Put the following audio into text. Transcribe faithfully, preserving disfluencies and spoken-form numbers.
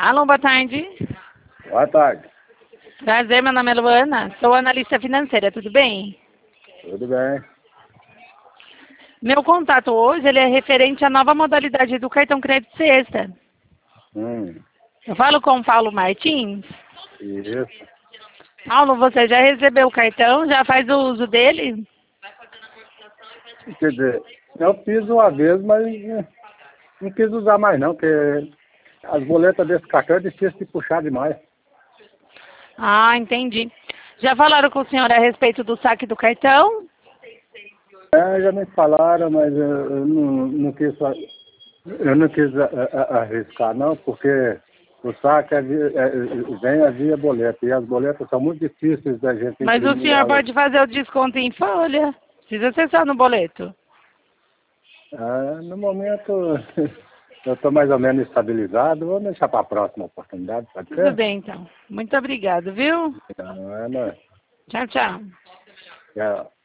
Alô, boa tarde. Boa tarde. Prazer, meu nome é Luana, sou analista financeira, tudo bem? Tudo bem. Meu contato hoje ele é referente à nova modalidade do cartão crédito sexta. Hum, Eu falo com o Paulo Martins. isso. Paulo, você já recebeu o cartão? Já faz o uso dele? Quer dizer, eu fiz uma vez, mas eh, não quis usar mais não, porque as boletas desse cartão é difícil de puxar demais. Ah, entendi. Já falaram com o senhor a respeito do saque do cartão? É, já me falaram, mas eu, eu não, não quis, fa- eu não quis a- a- arriscar não, porque o saque é via- é, é, vem a via boleta, e as boletas são muito difíceis da gente Mas o imprimir senhor elas. pode fazer o desconto em folha. Precisa ser só no boleto. Ah, no momento, eu estou mais ou menos estabilizado, vou deixar para a próxima oportunidade, pode Tudo ser? bem, então. Muito obrigado, viu? Não, é, não. Tchau, tchau. É,